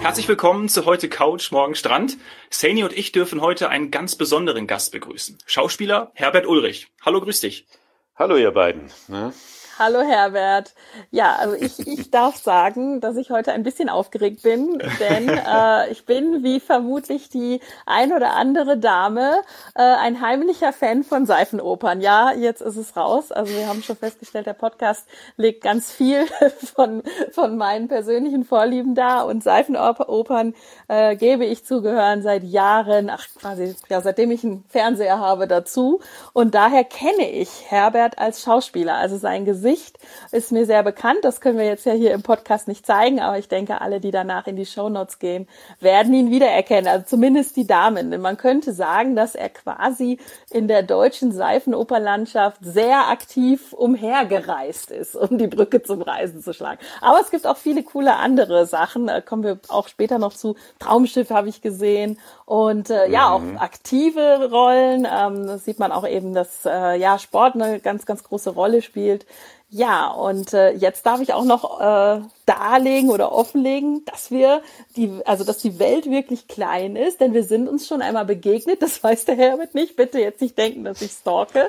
Herzlich willkommen zu Heute Couch, morgen Strand. Saini und ich dürfen heute einen ganz besonderen Gast begrüßen. Schauspieler Herbert Ulrich. Hallo, grüß dich. Hallo ihr beiden. Ne? Hallo Herbert. Ja, also ich darf sagen, dass ich heute ein bisschen aufgeregt bin, denn ich bin, wie vermutlich die ein oder andere Dame, ein heimlicher Fan von Seifenopern. Ja, jetzt ist es raus. Also wir haben schon festgestellt, der Podcast legt ganz viel von meinen persönlichen Vorlieben dar, und Seifenopern, gebe ich zu, gehören seit Jahren, quasi ja, seitdem ich einen Fernseher habe, dazu. Und daher kenne ich Herbert als Schauspieler, also sein Gesicht ist mir sehr bekannt. Das können wir jetzt ja hier im Podcast nicht zeigen, aber ich denke, alle, die danach in die Shownotes gehen, werden ihn wiedererkennen. Also zumindest die Damen. Denn man könnte sagen, dass er quasi in der deutschen Seifenoperlandschaft sehr aktiv umhergereist ist, um die Brücke zum Reisen zu schlagen. Aber es gibt auch viele coole andere Sachen. Da kommen wir auch später noch zu. Traumschiff habe ich gesehen. Und ja, auch aktive Rollen. Das sieht man auch eben, dass Sport eine ganz, ganz große Rolle spielt. Ja, und jetzt darf ich auch noch darlegen oder offenlegen, dass dass die Welt wirklich klein ist, denn wir sind uns schon einmal begegnet. Das weiß der Herbert nicht. Bitte jetzt nicht denken, dass ich stalke.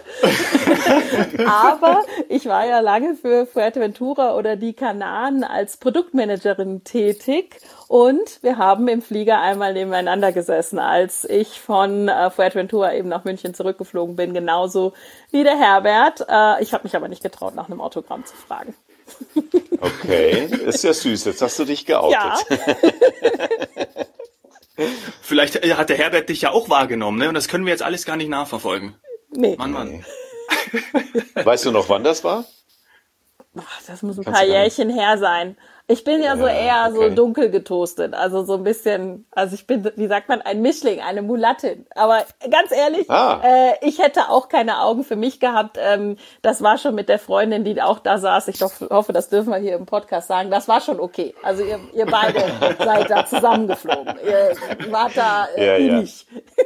Aber ich war ja lange für Fuerteventura oder die Kanaren als Produktmanagerin tätig. Und wir haben im Flieger einmal nebeneinander gesessen, als ich von Fuerteventura eben nach München zurückgeflogen bin, genauso wie der Herbert. Ich habe mich aber nicht getraut, nach einem Autogramm zu fragen. Okay, ist ja süß. Jetzt hast du dich geoutet. Ja. Vielleicht hat der Herbert dich ja auch wahrgenommen, ne? Und das können wir jetzt alles gar nicht nachverfolgen. Nee. Mann. Weißt du noch, wann das war? Das muss ein paar Jährchen her sein. Ich bin ja so eher so dunkel getoastet, also so ein bisschen, also ich bin, wie sagt man, ein Mischling, eine Mulattin. Aber ganz ehrlich, ich hätte auch keine Augen für mich gehabt. Das war schon mit der Freundin, die auch da saß. Ich hoffe, das dürfen wir hier im Podcast sagen. Das war schon okay. Also ihr beide seid da zusammengeflogen. Ihr wart da nicht.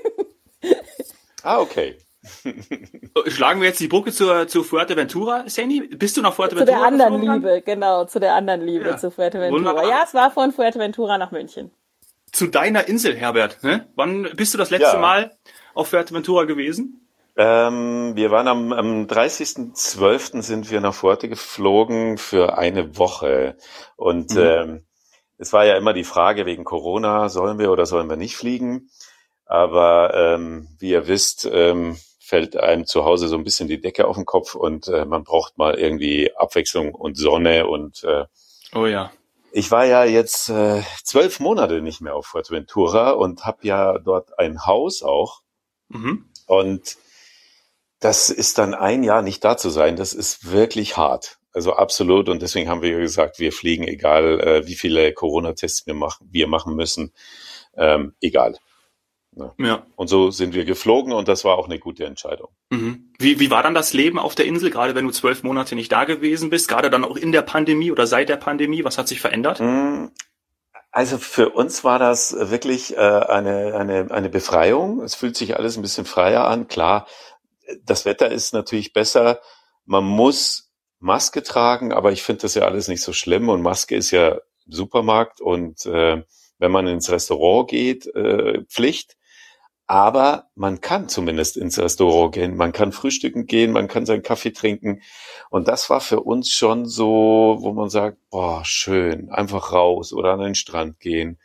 Okay. Schlagen wir jetzt die Brücke zu Fuerteventura, Saini? Bist du nach Fuerteventura? Zu der anderen Liebe, zu Fuerteventura. Wunderbar. Ja, es war von Fuerteventura nach München. Zu deiner Insel, Herbert. Ne? Wann bist du das letzte Mal auf Fuerteventura gewesen? Wir waren am 30.12. sind wir nach Fuerte geflogen für eine Woche. Und es war ja immer die Frage wegen Corona, sollen wir oder sollen wir nicht fliegen? Aber wie ihr wisst, fällt einem zu Hause so ein bisschen die Decke auf den Kopf und man braucht mal irgendwie Abwechslung und Sonne und Oh ja. Ich war ja jetzt 12 Monate nicht mehr auf Fuerteventura und habe ja dort ein Haus auch. Und das ist dann ein Jahr nicht da zu sein, das ist wirklich hart. Also absolut, und deswegen haben wir gesagt, wir fliegen, egal wie viele Corona-Tests wir machen müssen, egal. Ja. Und so sind wir geflogen und das war auch eine gute Entscheidung. Wie war dann das Leben auf der Insel, gerade wenn du 12 Monate nicht da gewesen bist, gerade dann auch in der Pandemie oder seit der Pandemie? Was hat sich verändert? Also für uns war das wirklich eine Befreiung. Es fühlt sich alles ein bisschen freier an. Klar, das Wetter ist natürlich besser. Man muss Maske tragen, aber ich finde das ja alles nicht so schlimm. Und Maske ist ja im Supermarkt und wenn man ins Restaurant geht, Pflicht. Aber man kann zumindest ins Restaurant gehen, man kann frühstücken gehen, man kann seinen Kaffee trinken. Und das war für uns schon so, wo man sagt, boah, schön, einfach raus oder an den Strand gehen.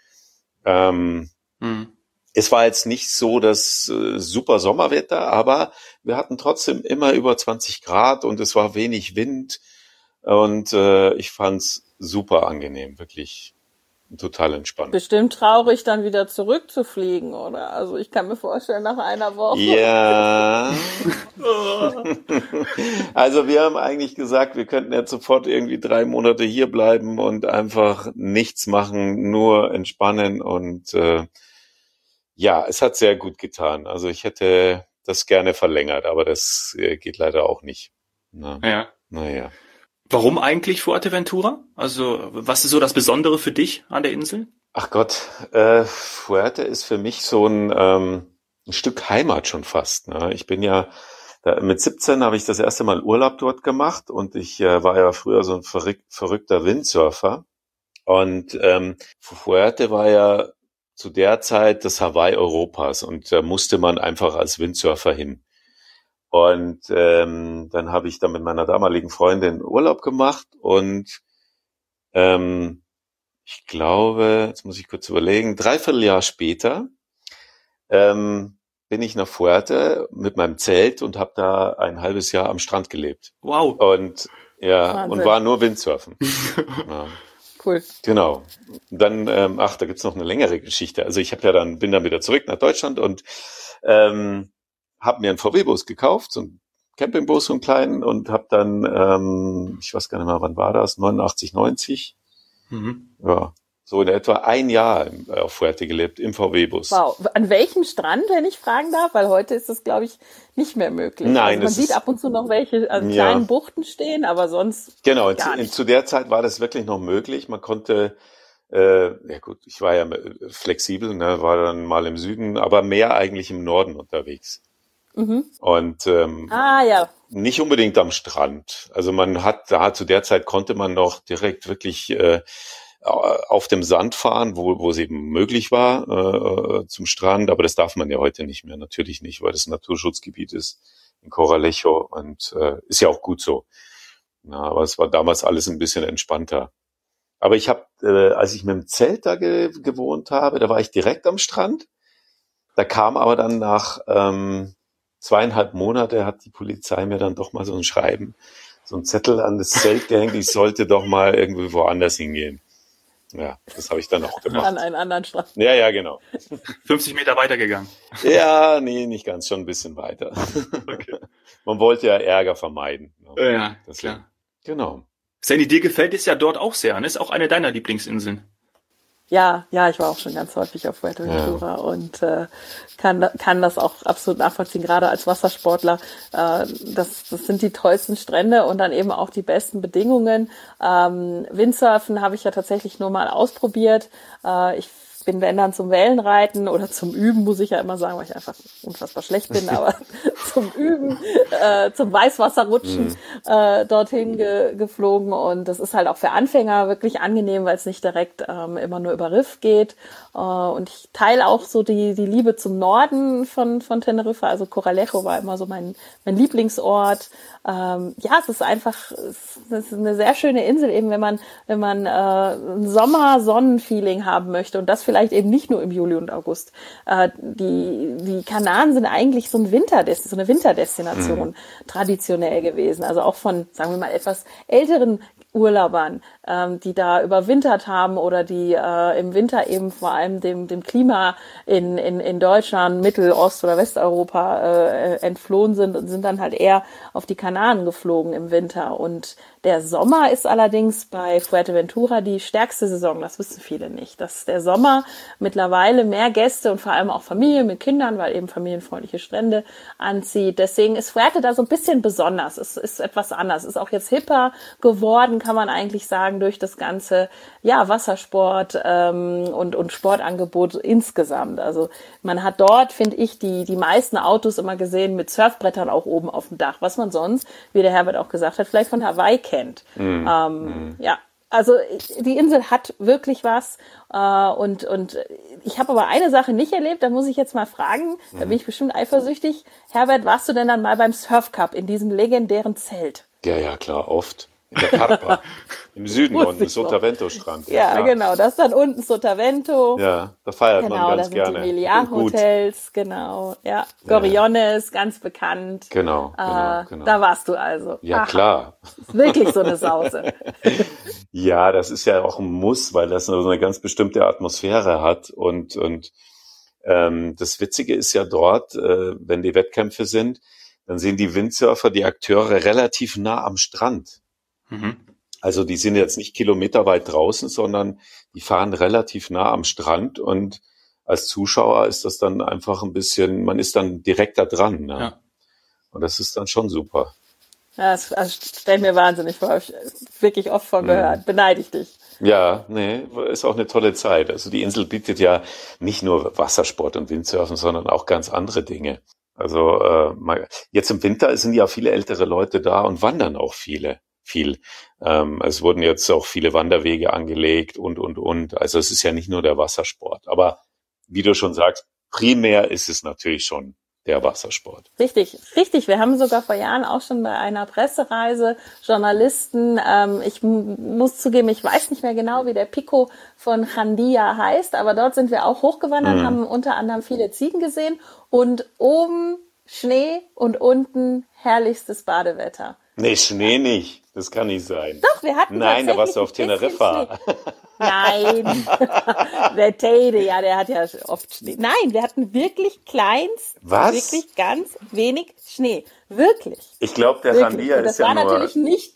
Es war jetzt nicht so das super Sommerwetter, aber wir hatten trotzdem immer über 20 Grad und es war wenig Wind. Und ich fand's super angenehm, wirklich. Total entspannt. Bestimmt traurig, dann wieder zurückzufliegen, oder? Also ich kann mir vorstellen, nach einer Woche. Ja. Also wir haben eigentlich gesagt, wir könnten jetzt sofort irgendwie 3 Monate hier bleiben und einfach nichts machen, nur entspannen. Und es hat sehr gut getan. Also ich hätte das gerne verlängert, aber das geht leider auch nicht. Naja. Warum eigentlich Fuerteventura? Also, was ist so das Besondere für dich an der Insel? Ach Gott, Fuerte ist für mich so ein Stück Heimat schon fast. Ne? Ich bin ja, mit 17 habe ich das erste Mal Urlaub dort gemacht und ich war ja früher so ein verrückter Windsurfer. Und Fuerte war ja zu der Zeit das Hawaii Europas und da musste man einfach als Windsurfer hin. Und dann habe ich da mit meiner damaligen Freundin Urlaub gemacht und ich glaube, jetzt muss ich kurz überlegen, 3/4 Jahr später bin ich nach Fuerte mit meinem Zelt und habe da ein halbes Jahr am Strand gelebt. Wow. Und ja, Wahnsinn. und war nur Windsurfen. Ja. Cool. Genau. Und dann, da gibt's noch eine längere Geschichte. Also ich bin dann wieder zurück nach Deutschland und habe mir einen VW-Bus gekauft, so einen Campingbus, so einen kleinen, und habe dann, ich weiß gar nicht mehr, wann war das, 89, 90, ja, so in etwa ein Jahr auf Fuerte gelebt, im VW-Bus. Wow. An welchem Strand, wenn ich fragen darf? Weil heute ist das, glaube ich, nicht mehr möglich. Nein, also man sieht ab und zu noch welche kleinen Buchten stehen, aber sonst genau, gar nicht. Zu der Zeit war das wirklich noch möglich. Man konnte, ja gut, ich war ja flexibel, ne, war dann mal im Süden, aber mehr eigentlich im Norden unterwegs. Und ja. nicht unbedingt am Strand. Also zu der Zeit konnte man noch direkt wirklich auf dem Sand fahren, wo es eben möglich war, zum Strand, aber das darf man ja heute nicht mehr, natürlich nicht, weil das ein Naturschutzgebiet ist in Corralejo und ist ja auch gut so. Ja, aber es war damals alles ein bisschen entspannter. Aber ich habe, als ich mit dem Zelt da gewohnt habe, da war ich direkt am Strand. Da kam aber dann nach 2,5 Monate hat die Polizei mir dann doch mal so einen Zettel an das Zelt gehängt, ich sollte doch mal irgendwie woanders hingehen. Ja, das habe ich dann auch gemacht. An einen anderen Strand. Ja, genau. 50 Meter weitergegangen. Ja, nee, nicht ganz, schon ein bisschen weiter. Okay. Man wollte ja Ärger vermeiden. Ja, Deswegen. klar. Genau. Sandy, dir gefällt es ja dort auch sehr, ne? Ist auch eine deiner Lieblingsinseln. Ja, ich war auch schon ganz häufig auf Fuerteventura und kann das auch absolut nachvollziehen, gerade als Wassersportler. Das sind die tollsten Strände und dann eben auch die besten Bedingungen. Windsurfen habe ich ja tatsächlich nur mal ausprobiert. Ich bin, wenn dann zum Wellenreiten oder zum Üben, muss ich ja immer sagen, weil ich einfach unfassbar schlecht bin, aber zum Üben, zum Weißwasserrutschen dorthin geflogen. Und das ist halt auch für Anfänger wirklich angenehm, weil es nicht direkt immer nur über Riff geht. Und ich teile auch so die Liebe zum Norden von Teneriffa. Also Corralejo war immer so mein Lieblingsort. Es ist einfach, es ist eine sehr schöne Insel, eben wenn man ein Sommer-Sonnenfeeling haben möchte und das vielleicht eben nicht nur im Juli und August. Die Kanaren sind eigentlich so eine Winterdestination traditionell gewesen. Also auch von, sagen wir mal, etwas älteren Urlaubern, die da überwintert haben oder die im Winter eben vor allem dem Klima in Deutschland, Mittel-, Ost- oder Westeuropa entflohen sind und sind dann halt eher auf die Kanaren geflogen im Winter. Und der Sommer ist allerdings bei Fuerteventura die stärkste Saison, das wissen viele nicht. Dass der Sommer mittlerweile mehr Gäste und vor allem auch Familien mit Kindern, weil eben familienfreundliche Strände anzieht. Deswegen ist Fuerte da so ein bisschen besonders. Es ist etwas anders. Ist auch jetzt hipper geworden, kann man eigentlich sagen, durch das ganze Wassersport und Sportangebot insgesamt. Also man hat dort, finde ich, die meisten Autos immer gesehen mit Surfbrettern auch oben auf dem Dach, was man sonst, wie der Herbert auch gesagt hat, vielleicht von Hawaii kennt. Also die Insel hat wirklich was und ich habe aber eine Sache nicht erlebt, da muss ich jetzt mal fragen, da bin ich bestimmt eifersüchtig. Herbert, warst du denn dann mal beim Surf Cup in diesem legendären Zelt? Ja, klar, oft. In der Carpa, im Süden unten, Sotavento-Strand. Ja, genau, das ist dann unten Sotavento. Ja, da feiert man ganz gerne. gerne. Genau, da sind die Meliá-Hotels, genau. Ja, Gorriones, ganz bekannt. Genau. Da warst du also. Ja, klar. Das ist wirklich so eine Sause. Ja, das ist ja auch ein Muss, weil das so eine ganz bestimmte Atmosphäre hat. Und das Witzige ist ja dort, wenn die Wettkämpfe sind, dann sind die Windsurfer, die Akteure relativ nah am Strand. Also die sind jetzt nicht kilometerweit draußen, sondern die fahren relativ nah am Strand und als Zuschauer ist das dann einfach ein bisschen, man ist dann direkt da dran. Ne? Ja. Und das ist dann schon super. Ja, das stellt mir wahnsinnig vor, habe ich wirklich oft von gehört. Beneide ich dich. Ja, ist auch eine tolle Zeit. Also die Insel bietet ja nicht nur Wassersport und Windsurfen, sondern auch ganz andere Dinge. Also jetzt im Winter sind ja viele ältere Leute da und wandern auch viele viel. Es wurden jetzt auch viele Wanderwege angelegt und. Also es ist ja nicht nur der Wassersport. Aber wie du schon sagst, primär ist es natürlich schon der Wassersport. Richtig, richtig. Wir haben sogar vor Jahren auch schon bei einer Pressereise Journalisten, ich muss zugeben, ich weiß nicht mehr genau, wie der Pico von Chandia heißt, aber dort sind wir auch hochgewandert, haben unter anderem viele Ziegen gesehen und oben Schnee und unten herrlichstes Badewetter. Nee, Schnee nicht. Das kann nicht sein. Doch, wir hatten Nein, da warst du auf ein bisschen Teneriffa. Schnee. Nein, der Teide, ja, der hat ja oft Schnee. Nein, wir hatten wirklich Was? wirklich ganz wenig Schnee. Wirklich. Ich glaube, der Wirklich. Chandia Und das ist ja war nur... natürlich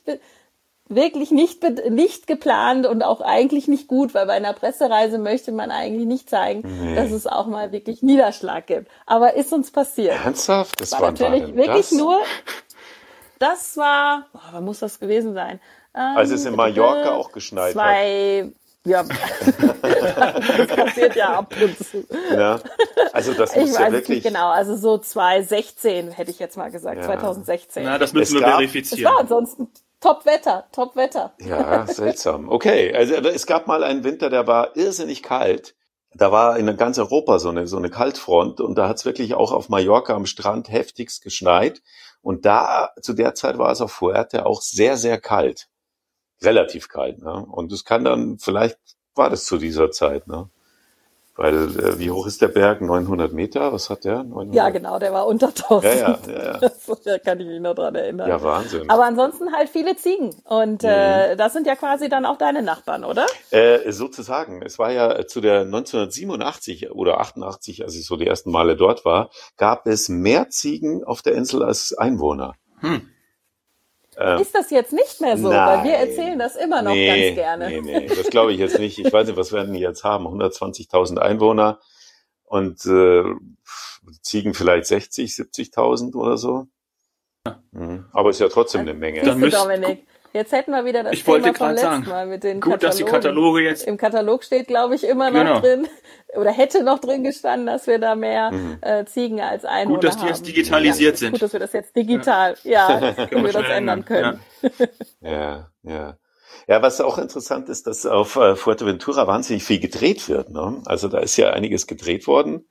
nicht geplant und auch eigentlich nicht gut, weil bei einer Pressereise möchte man eigentlich nicht zeigen, dass es auch mal wirklich Niederschlag gibt. Aber ist uns passiert. Ernsthaft? Das war war natürlich wirklich nur, das war, wann muss das gewesen sein? Also es ist in Mallorca auch geschneit hat. Ja, das passiert ja ab und zu. Ja. Also das Ich muss weiß ja es wirklich... nicht genau, also so 2016 hätte ich jetzt mal gesagt, Ja. 2016. Na, das müssen Es wir gab- Es verifizieren. war ansonsten Top-Wetter. Ja, seltsam. Okay, also es gab mal einen Winter, der war irrsinnig kalt. Da war in ganz Europa so eine Kaltfront und da hat es wirklich auch auf Mallorca am Strand heftigst geschneit. Und da, zu der Zeit war es auf Fuerte auch sehr, sehr kalt. Relativ kalt, ne? Und es kann dann, vielleicht war das zu dieser Zeit, ne? Weil, wie hoch ist der Berg? 900 Meter? Was hat der? 900? Ja, genau, der war unter 1000. Ja. Da kann ich mich noch dran erinnern. Ja, Wahnsinn. Aber ansonsten halt viele Ziegen. Und das sind ja quasi dann auch deine Nachbarn, oder? Sozusagen. Es war ja zu der 1987 oder 88, als ich so die ersten Male dort war, gab es mehr Ziegen auf der Insel als Einwohner. Ist das jetzt nicht mehr so? Nein. Weil wir erzählen das immer noch ganz gerne. Nee, das glaube ich jetzt nicht. Ich weiß nicht, was werden die jetzt haben? 120.000 Einwohner und Ziegen vielleicht 60, 70.000 oder so. Aber ist ja trotzdem eine Menge. Dann Siehst du, müsst- Dominik, jetzt hätten wir wieder das Ich wollte Thema vom gerade letzten sagen, Mal mit den gut, dass die Kataloge jetzt... Im Katalog steht, glaube ich, immer noch Genau. drin, oder hätte noch drin gestanden, dass wir da mehr Ziegen als Einwohner Gut, dass die haben. jetzt digitalisiert Ja, sind. Gut, dass wir das jetzt digital, dass wir das schnell ändern können. Ja. Ja, was auch interessant ist, dass auf Fuerteventura wahnsinnig viel gedreht wird. Ne? Also da ist ja einiges gedreht worden.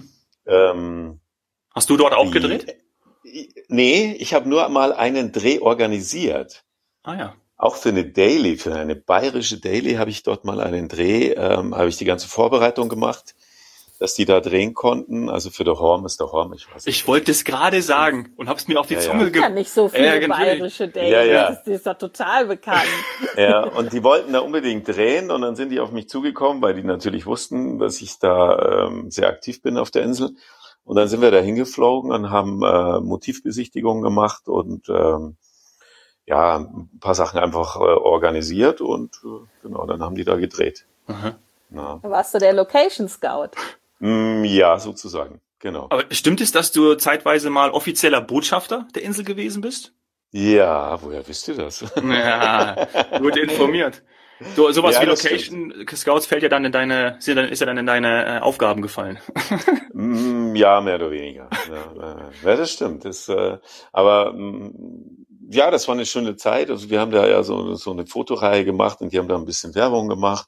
Hast du dort auch Die- gedreht? Nee, ich habe nur mal einen Dreh organisiert. Ah ja. Auch für eine Daily, für eine bayerische Daily habe ich dort mal einen Dreh, habe ich die ganze Vorbereitung gemacht, dass die da drehen konnten. Also für der Horm ist der Horm, ich weiß nicht. Ich wollte es gerade sagen und hab's mir auf die Ja, Zunge Ja, nicht so viele genau. bayerische Days. Ja. Das ist doch total bekannt. Ja, und die wollten da unbedingt drehen und dann sind die auf mich zugekommen, weil die natürlich wussten, dass ich da sehr aktiv bin auf der Insel. Und dann sind wir da hingeflogen und haben Motivbesichtigungen gemacht und ein paar Sachen einfach organisiert und genau, dann haben die da gedreht. Aha. Ja. Da warst du der Location Scout. Ja, sozusagen, genau. Aber stimmt es, dass du zeitweise mal offizieller Botschafter der Insel gewesen bist? Ja, woher wisst ihr das? Ja, gut informiert. So, sowas Ja, wie das Location Scouts ist ja dann in deine Aufgaben gefallen. Ja, mehr oder weniger. Ja, das stimmt. Aber das war eine schöne Zeit. Also wir haben da ja so eine Fotoreihe gemacht und die haben da ein bisschen Werbung gemacht.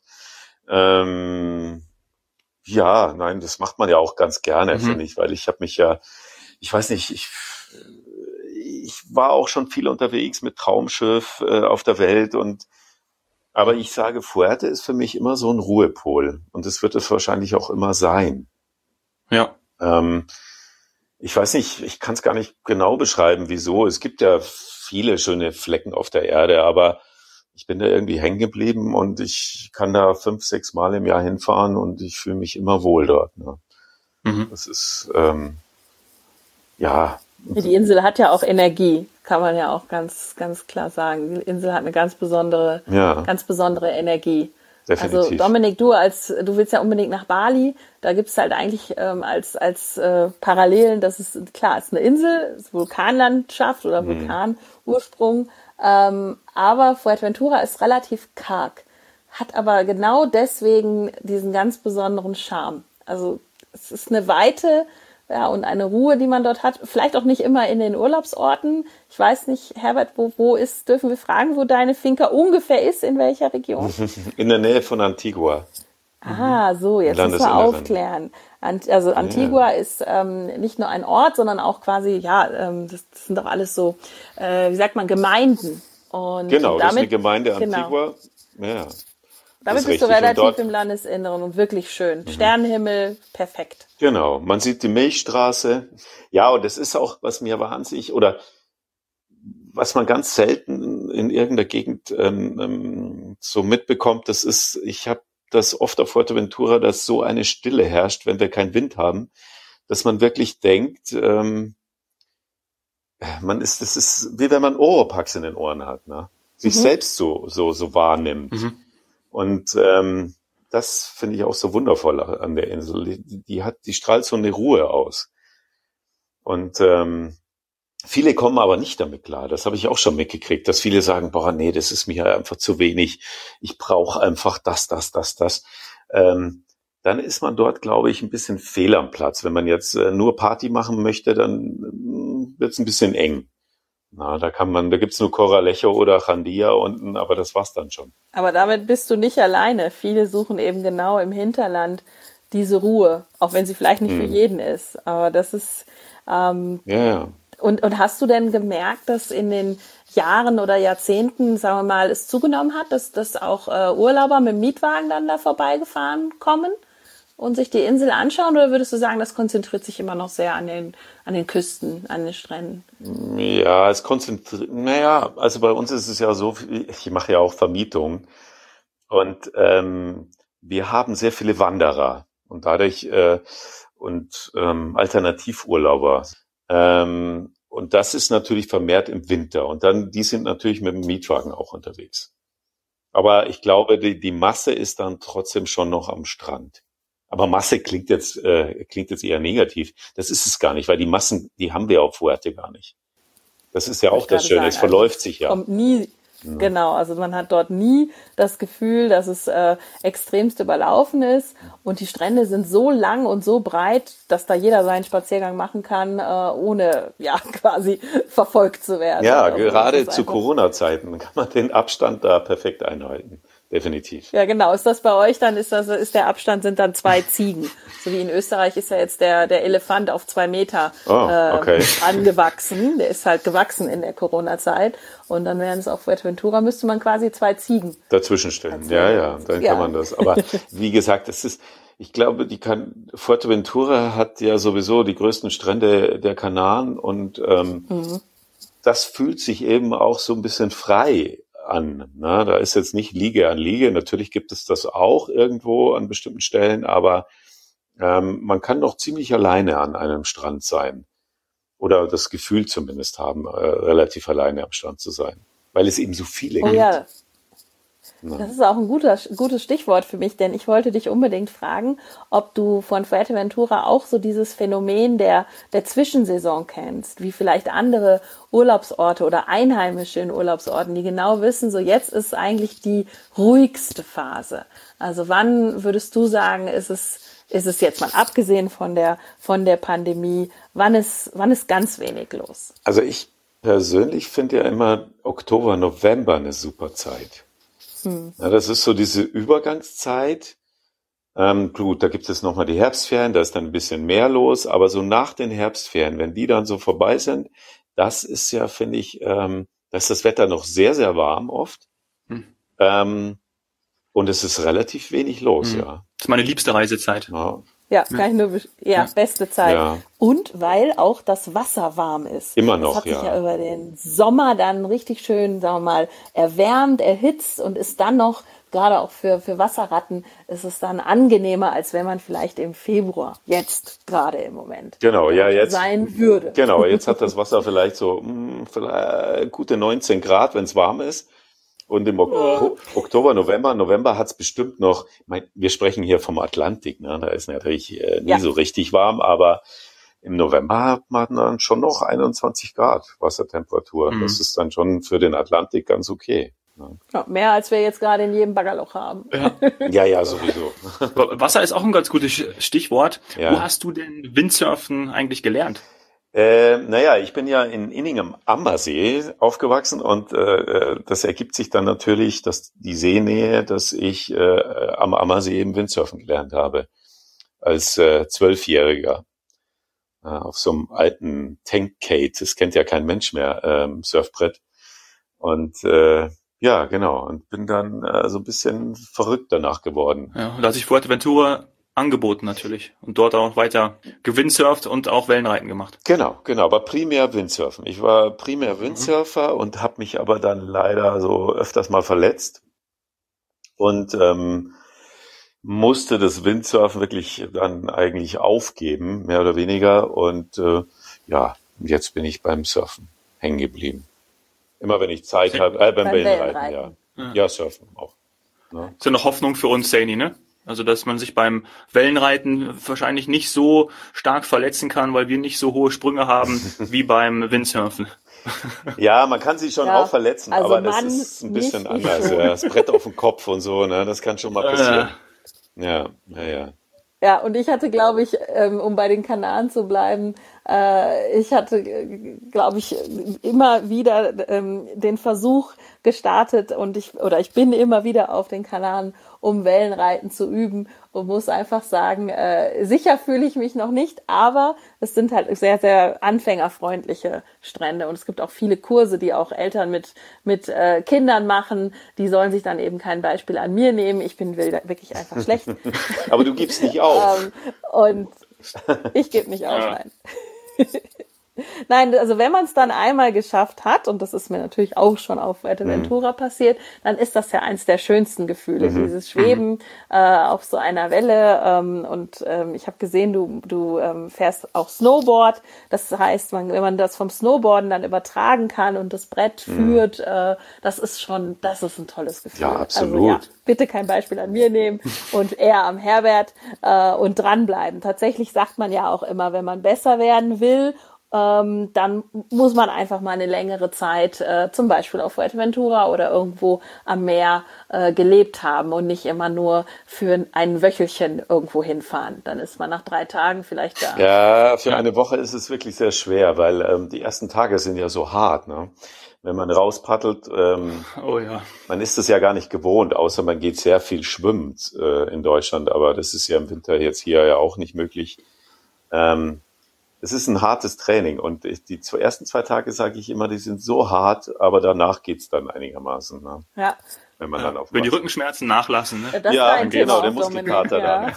Das macht man ja auch ganz gerne, finde ich, weil ich habe mich ja, ich weiß nicht, ich war auch schon viel unterwegs mit Traumschiff auf der Welt aber ich sage, Fuerte ist für mich immer so ein Ruhepol und das wird es wahrscheinlich auch immer sein. Ja. Ich weiß nicht, ich kann es gar nicht genau beschreiben, wieso. Es gibt ja viele schöne Flecken auf der Erde, aber ich bin da irgendwie hängen geblieben und ich kann da 5, 6 Mal im Jahr hinfahren und ich fühle mich immer wohl dort. Ne? Das ist, Die Insel hat ja auch Energie, kann man ja auch ganz, ganz klar sagen. Die Insel hat eine ganz besondere Energie. definitiv. Also Dominik, du willst ja unbedingt nach Bali. Da gibt's halt eigentlich als Parallelen, das ist klar, es ist eine Insel, es ist Vulkanlandschaft oder Vulkanursprung. Aber Fuerteventura ist relativ karg, hat aber genau deswegen diesen ganz besonderen Charme. Also es ist eine weite ja, und eine Ruhe, die man dort hat. Vielleicht auch nicht immer in den Urlaubsorten. Ich weiß nicht, Herbert, dürfen wir fragen, wo deine Finca ungefähr ist, in welcher Region? In der Nähe von Antigua. So, jetzt müssen wir aufklären. Also Antigua ist nicht nur ein Ort, sondern auch quasi, das sind doch alles so, wie sagt man, Gemeinden. Und genau, damit, das ist eine Gemeinde Antigua. Genau. Ja, damit bist du relativ im Landesinneren und wirklich schön. Sternenhimmel, perfekt. Genau, man sieht die Milchstraße. Ja, und das ist auch, was mir wahnsinnig, oder was man ganz selten in irgendeiner Gegend so mitbekommt, ich habe das oft auf Fuerteventura, dass so eine Stille herrscht, wenn wir keinen Wind haben, dass man wirklich denkt, das ist wie wenn man Oropax in den Ohren hat, ne? Sich selbst so wahrnimmt. Und das finde ich auch so wundervoll an der Insel. Die strahlt so eine Ruhe aus. Und viele kommen aber nicht damit klar. Das habe ich auch schon mitgekriegt, dass viele sagen, boah, nee, das ist mir einfach zu wenig. Ich brauche einfach das. Dann ist man dort, glaube ich, ein bisschen fehl am Platz. Wenn man jetzt nur Party machen möchte, dann wird es ein bisschen eng. Na, da gibt's nur Corralejo oder Jandía unten, aber das war's dann schon. Aber damit bist du nicht alleine. Viele suchen eben genau im Hinterland diese Ruhe, auch wenn sie vielleicht nicht für jeden ist. Aber das ist Ja. Und hast du denn gemerkt, dass in den Jahren oder Jahrzehnten, sagen wir mal, es zugenommen hat, dass auch Urlauber mit dem Mietwagen dann da vorbeigefahren kommen und sich die Insel anschauen? Oder würdest du sagen, das konzentriert sich immer noch sehr an den Küsten, an den Stränden? Ja, also bei uns ist es ja so, ich mache ja auch Vermietung und wir haben sehr viele Wanderer und dadurch Alternativurlauber. Und das ist natürlich vermehrt im Winter. Und dann, die sind natürlich mit dem Mietwagen auch unterwegs. Aber ich glaube, die Masse ist dann trotzdem schon noch am Strand. Aber Masse klingt jetzt eher negativ. Das ist es gar nicht, weil die Massen, die haben wir auf Fuerte gar nicht. Das ist ja auch das Schöne. Es verläuft sich ja. Kommt nie. Genau, also man hat dort nie das Gefühl, dass es extremst überlaufen ist und die Strände sind so lang und so breit, dass da jeder seinen Spaziergang machen kann, ohne quasi verfolgt zu werden. Ja, also gerade zu Corona-Zeiten kann man den Abstand da perfekt einhalten. Definitiv. Ja, genau. Ist das bei euch dann, ist der Abstand, sind dann 2 Ziegen. So wie in Österreich ist ja jetzt der Elefant auf 2 Meter angewachsen. Der ist halt gewachsen in der Corona-Zeit. Und dann wären es auf Fuerteventura, müsste man quasi 2 Ziegen dazwischen stellen. Ja, dann kann man das. Aber wie gesagt, ich glaube, Fuerteventura hat ja sowieso die größten Strände der Kanaren und das fühlt sich eben auch so ein bisschen frei an. Na, da ist jetzt nicht Liege an Liege. Natürlich gibt es das auch irgendwo an bestimmten Stellen, aber man kann doch ziemlich alleine an einem Strand sein. Oder das Gefühl zumindest haben, relativ alleine am Strand zu sein. Weil es eben so viele gibt. Ja. Das ist auch ein gutes Stichwort für mich, denn ich wollte dich unbedingt fragen, ob du von Fuerteventura auch so dieses Phänomen der Zwischensaison kennst, wie vielleicht andere Urlaubsorte oder Einheimische in Urlaubsorten, die genau wissen, so jetzt ist eigentlich die ruhigste Phase. Also wann würdest du sagen, ist es jetzt mal abgesehen von der Pandemie, wann ist ganz wenig los? Also ich persönlich finde ja immer Oktober, November eine super Zeit. Ja, das ist so diese Übergangszeit. Gut, da gibt es nochmal die Herbstferien, da ist dann ein bisschen mehr los, aber so nach den Herbstferien, wenn die dann so vorbei sind, das ist ja, finde ich, da ist das Wetter noch sehr, sehr warm oft. Und es ist relativ wenig los, ja. Das ist meine liebste Reisezeit. Ja, kann ich nur, beste Zeit. Ja. Und weil auch das Wasser warm ist. Immer noch, das hat sich ja über den Sommer dann richtig schön, sagen wir mal, erwärmt, erhitzt und ist dann noch, gerade auch für Wasserratten, ist es dann angenehmer, als wenn man vielleicht im Februar, jetzt gerade im Moment, jetzt sein würde. Genau, jetzt hat das Wasser vielleicht so gute 19 Grad, wenn es warm ist. Und im Oktober, November hat's bestimmt noch, wir sprechen hier vom Atlantik, ne? Da ist natürlich nie so richtig warm, aber im November hat man dann schon noch 21 Grad Wassertemperatur. Das ist dann schon für den Atlantik ganz okay. Ja, mehr als wir jetzt gerade in jedem Baggerloch haben. Ja, sowieso. Wasser ist auch ein ganz gutes Stichwort. Ja. Wo hast du denn Windsurfen eigentlich gelernt? Ich bin ja in Inning am Ammersee aufgewachsen und das ergibt sich dann natürlich, dass die Seenähe, dass ich am Ammersee eben Windsurfen gelernt habe als 12-Jähriger auf so einem alten Tankcade. Das kennt ja kein Mensch mehr, Surfbrett. Und genau. Und bin dann so ein bisschen verrückt danach geworden. Ja, und da hat sich Fuerteventura angeboten natürlich und dort auch weiter gewindsurft und auch Wellenreiten gemacht. Genau, aber primär Windsurfen. Ich war primär Windsurfer und habe mich aber dann leider so öfters mal verletzt und musste das Windsurfen wirklich dann eigentlich aufgeben, mehr oder weniger. Und jetzt bin ich beim Surfen hängen geblieben. Immer wenn ich Zeit habe, beim Wellenreiten, ja, Surfen auch. Ne? Ist ja noch Hoffnung für uns, Saini, ne? Also, dass man sich beim Wellenreiten wahrscheinlich nicht so stark verletzen kann, weil wir nicht so hohe Sprünge haben wie beim Windsurfen. Ja, man kann sich schon auch verletzen, also aber das ist ein bisschen anders. Ja, das Brett auf dem Kopf und so, ne? Das kann schon mal passieren. Ja. Ja, und ich hatte, glaube ich, um bei den Kanaren zu bleiben, ich hatte, glaube ich, immer wieder den Versuch gestartet und ich bin immer wieder auf den Kanaren, um Wellenreiten zu üben und muss einfach sagen, sicher fühle ich mich noch nicht, aber es sind halt sehr, sehr anfängerfreundliche Strände und es gibt auch viele Kurse, die auch Eltern mit Kindern machen, die sollen sich dann eben kein Beispiel an mir nehmen, ich bin wirklich einfach schlecht. Aber du gibst nicht auf. Und ich gebe nicht auf, nein. Nein, also wenn man es dann einmal geschafft hat, und das ist mir natürlich auch schon auf Fuerteventura passiert, dann ist das ja eins der schönsten Gefühle, dieses Schweben auf so einer Welle. Ich habe gesehen, du fährst auch Snowboard. Das heißt, wenn man das vom Snowboarden dann übertragen kann und das Brett führt, das ist ein tolles Gefühl. Ja, absolut. Also, bitte kein Beispiel an mir nehmen und eher am Herbert und dranbleiben. Tatsächlich sagt man ja auch immer, wenn man besser werden will, dann muss man einfach mal eine längere Zeit zum Beispiel auf Fuerteventura oder irgendwo am Meer gelebt haben und nicht immer nur für ein Wöchelchen irgendwo hinfahren. Dann ist man nach 3 Tagen vielleicht da. Ja, für eine Woche ist es wirklich sehr schwer, weil die ersten Tage sind ja so hart, ne? Wenn man rauspaddelt, man ist es ja gar nicht gewohnt, außer man geht sehr viel schwimmen in Deutschland, aber das ist ja im Winter jetzt hier ja auch nicht möglich. Es ist ein hartes Training und die ersten 2 Tage, sage ich immer, die sind so hart, aber danach geht's dann einigermaßen. Ne? Ja. Wenn man dann wenn die Rückenschmerzen nachlassen. Ne? Ja, genau, der Muskelkater dann.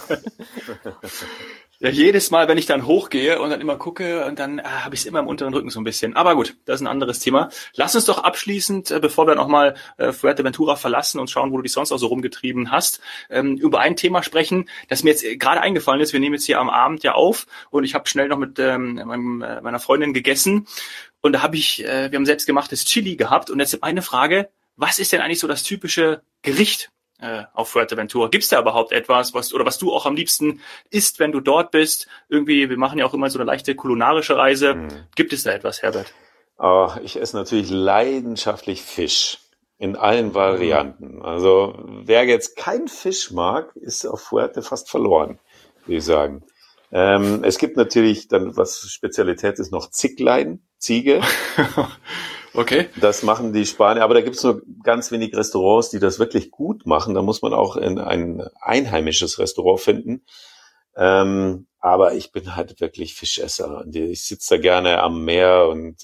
Ja, jedes Mal, wenn ich dann hochgehe und dann immer gucke und dann habe ich es immer im unteren Rücken so ein bisschen. Aber gut, das ist ein anderes Thema. Lass uns doch abschließend, bevor wir nochmal Fuerteventura verlassen und schauen, wo du dich sonst auch so rumgetrieben hast, über ein Thema sprechen, das mir jetzt gerade eingefallen ist. Wir nehmen jetzt hier am Abend ja auf und ich habe schnell noch mit meiner Freundin gegessen und da wir haben selbstgemachtes Chili gehabt und jetzt eine Frage, was ist denn eigentlich so das typische Gericht auf Fuerteventura? Gibt es da überhaupt etwas, was du auch am liebsten isst, wenn du dort bist? Irgendwie, wir machen ja auch immer so eine leichte kulinarische Reise. Gibt es da etwas, Herbert? Ich esse natürlich leidenschaftlich Fisch in allen Varianten. Also wer jetzt keinen Fisch mag, ist auf Fuerte fast verloren, würde ich sagen. Es gibt natürlich dann, was Spezialität ist, noch Zicklein, Ziege. Okay. Das machen die Spanier, aber da gibt's nur ganz wenig Restaurants, die das wirklich gut machen. Da muss man auch in ein einheimisches Restaurant finden. Aber ich bin halt wirklich Fischesser. Ich sitze da gerne am Meer und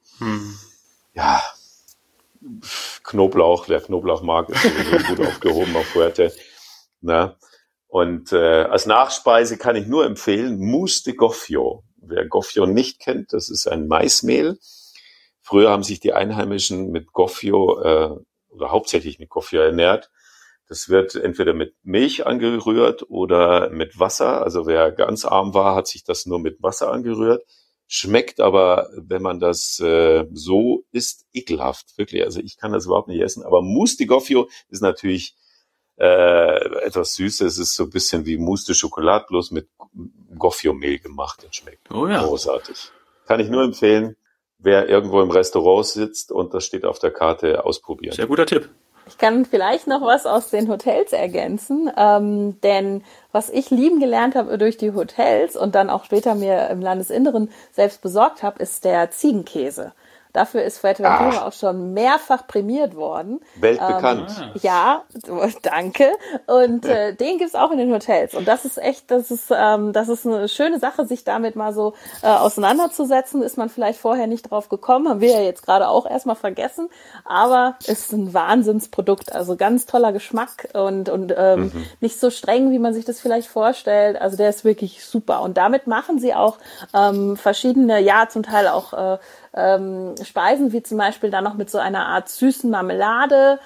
Knoblauch, wer Knoblauch mag, ist sowieso gut aufgehoben auf Fuerte. Na? Und als Nachspeise kann ich nur empfehlen Mousse de Gofio. Wer Gofio nicht kennt, das ist ein Maismehl. Früher haben sich die Einheimischen mit Gofio oder hauptsächlich mit Gofio ernährt. Das wird entweder mit Milch angerührt oder mit Wasser. Also wer ganz arm war, hat sich das nur mit Wasser angerührt. Schmeckt aber, wenn man das so isst, ekelhaft. Wirklich, also ich kann das überhaupt nicht essen. Aber Mousse de Gofio ist natürlich etwas Süßes. Es ist so ein bisschen wie Mousse de Chocolat, bloß mit Gofio-Mehl gemacht. Das schmeckt großartig. Kann ich nur empfehlen. wer irgendwo im Restaurant sitzt und das steht auf der Karte, ausprobieren. Sehr guter Tipp. Ich kann vielleicht noch was aus den Hotels ergänzen, denn was ich lieben gelernt habe durch die Hotels und dann auch später mir im Landesinneren selbst besorgt habe, ist der Ziegenkäse. Dafür ist Fuerteventura auch schon mehrfach prämiert worden. Weltbekannt. Ja, danke. Und den gibt's auch in den Hotels. Und das ist echt, das ist eine schöne Sache, sich damit mal so auseinanderzusetzen. Ist man vielleicht vorher nicht drauf gekommen, haben wir ja jetzt gerade auch erstmal vergessen. Aber ist ein Wahnsinnsprodukt. Also ganz toller Geschmack und nicht so streng, wie man sich das vielleicht vorstellt. Also der ist wirklich super. Und damit machen sie auch verschiedene, ja, zum Teil auch Speisen, wie zum Beispiel dann noch mit so einer Art süßen Marmelade.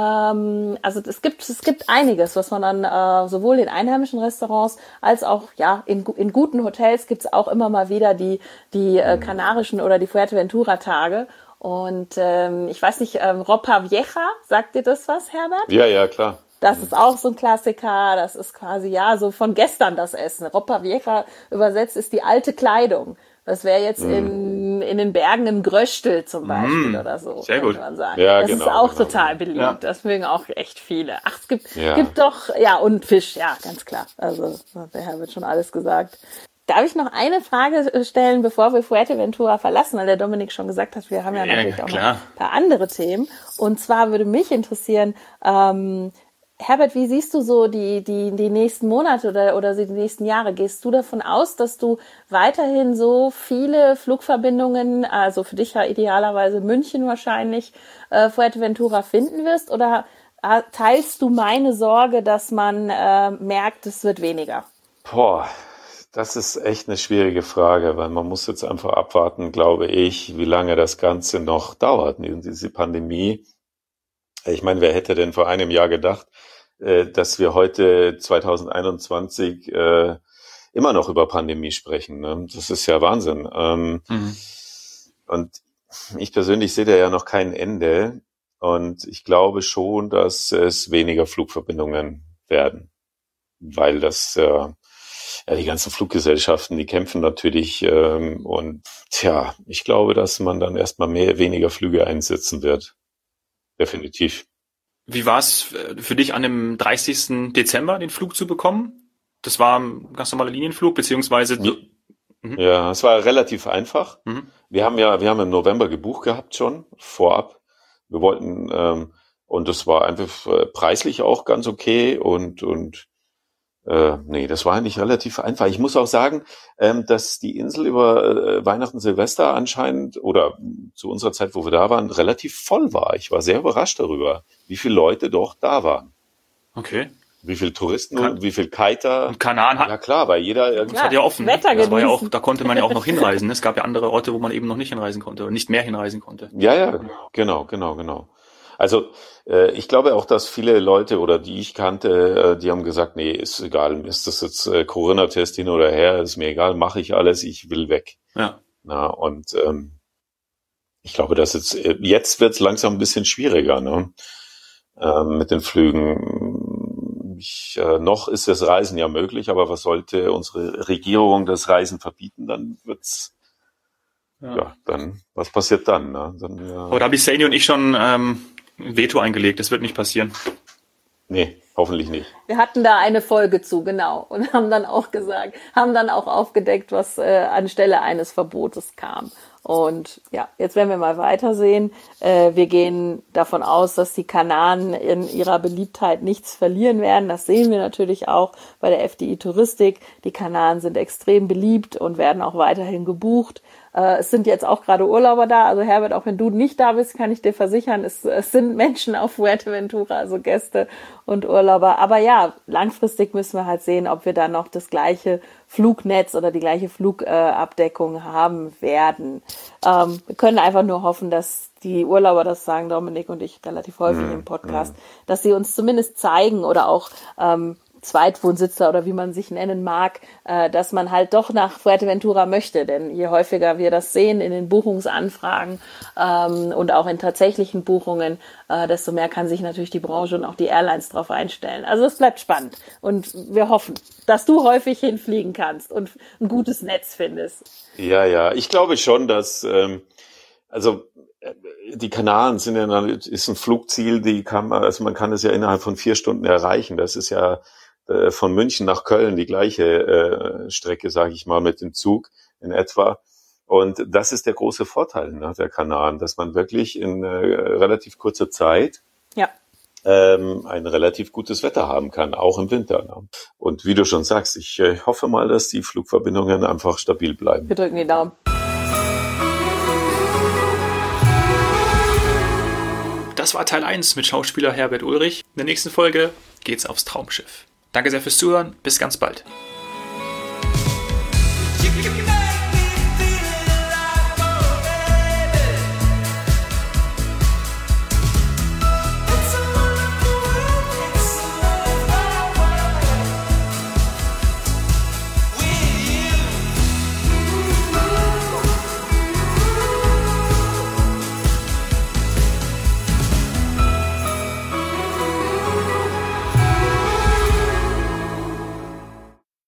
Also es gibt einiges, was man dann sowohl in einheimischen Restaurants als auch ja in guten Hotels gibt's auch immer mal wieder die kanarischen oder die Fuerteventura-Tage. Und ich weiß nicht, Ropa Vieja, sagt dir das was, Herbert? Ja, klar. Das ist auch so ein Klassiker, das ist quasi ja so von gestern das Essen. Ropa Vieja übersetzt ist die alte Kleidung. Das wäre jetzt in den Bergen im Gröstel zum Beispiel oder so, sehr gut. könnte man sagen. Ja, das genau, ist auch genau. total beliebt. Ja. Das mögen auch echt viele. Ach, es gibt doch, ja, und Fisch, ja, ganz klar. Also, der Herr wird schon alles gesagt. Darf ich noch eine Frage stellen, bevor wir Fuerteventura verlassen, weil der Dominik schon gesagt hat, wir haben ja natürlich auch noch ein paar andere Themen. Und zwar würde mich interessieren, Herbert, wie siehst du so die nächsten Monate oder die nächsten Jahre? Gehst du davon aus, dass du weiterhin so viele Flugverbindungen, also für dich ja idealerweise München wahrscheinlich, Fuerteventura finden wirst? Oder teilst du meine Sorge, dass man merkt, es wird weniger? Boah, das ist echt eine schwierige Frage, weil man muss jetzt einfach abwarten, glaube ich, wie lange das Ganze noch dauert, diese Pandemie. Ich meine, wer hätte denn vor einem Jahr gedacht, dass wir heute 2021 immer noch über Pandemie sprechen, ne? Das ist ja Wahnsinn. Und ich persönlich sehe da ja noch kein Ende. Und ich glaube schon, dass es weniger Flugverbindungen werden, weil das die ganzen Fluggesellschaften, die kämpfen natürlich. Und ich glaube, dass man dann erstmal weniger Flüge einsetzen wird. Definitiv. Wie war es für dich an dem 30. Dezember, den Flug zu bekommen? Das war ein ganz normaler Linienflug, beziehungsweise... Ja, es war relativ einfach. Wir haben im November gebucht gehabt schon, vorab. Wir wollten, und das war einfach preislich auch ganz okay das war eigentlich relativ einfach. Ich muss auch sagen, dass die Insel über Weihnachten, Silvester anscheinend oder zu unserer Zeit, wo wir da waren, relativ voll war. Ich war sehr überrascht darüber, wie viele Leute doch da waren. Okay. Wie viele Touristen und wie viele Kiter. Und Kanaren hat... Ja klar, weil jeder... Das hat ja offen. Wetter das war ja genießen. auch, da konnte man ja auch noch hinreisen. Es gab ja andere Orte, wo man eben noch nicht hinreisen konnte oder nicht mehr hinreisen konnte. Ja, genau. Also ich glaube auch, dass viele Leute oder die ich kannte, die haben gesagt, nee, ist egal, ist das jetzt Corona-Test hin oder her, ist mir egal, mache ich alles, ich will weg. Ja. Na, und ich glaube, dass jetzt wird es langsam ein bisschen schwieriger, ne? Mit den Flügen. Noch ist das Reisen ja möglich, aber was sollte unsere Regierung das Reisen verbieten, dann wird's dann, was passiert dann? Ne? Aber da habe ich Saini und ich schon ein Veto eingelegt. Das wird nicht passieren. Nee, hoffentlich nicht. Wir hatten da eine Folge zu, genau, und haben dann auch aufgedeckt, was anstelle eines Verbotes kam. Und ja, jetzt werden wir mal weitersehen. Wir gehen davon aus, dass die Kanaren in ihrer Beliebtheit nichts verlieren werden. Das sehen wir natürlich auch bei der FDI Touristik. Die Kanaren sind extrem beliebt und werden auch weiterhin gebucht. Es sind jetzt auch gerade Urlauber da. Also Herbert, auch wenn du nicht da bist, kann ich dir versichern, es sind Menschen auf Fuerteventura, also Gäste und Urlauber. Aber ja, langfristig müssen wir halt sehen, ob wir dann noch das gleiche Flugnetz oder die gleiche Flugabdeckung haben werden. Wir können einfach nur hoffen, dass die Urlauber, das sagen Dominik und ich relativ häufig im Podcast, dass sie uns zumindest zeigen oder auch Zweitwohnsitzer oder wie man sich nennen mag, dass man halt doch nach Fuerteventura möchte. Denn je häufiger wir das sehen in den Buchungsanfragen und auch in tatsächlichen Buchungen, desto mehr kann sich natürlich die Branche und auch die Airlines darauf einstellen. Also es bleibt spannend und wir hoffen, dass du häufig hinfliegen kannst und ein gutes Netz findest. Ja, ich glaube schon, dass Also die Kanaren sind ja ist ein Flugziel, man kann es ja innerhalb von 4 Stunden erreichen. Das ist ja von München nach Köln die gleiche Strecke, sage ich mal, mit dem Zug in etwa. Und das ist der große Vorteil der Kanaren, dass man wirklich in relativ kurzer Zeit ein relativ gutes Wetter haben kann, auch im Winter. Ne? Und wie du schon sagst, ich hoffe mal, dass die Flugverbindungen einfach stabil bleiben. Wir drücken die Daumen. Das war Teil 1 mit Schauspieler Herbert Ulrich. In der nächsten Folge geht's aufs Traumschiff. Danke sehr fürs Zuhören. Bis ganz bald.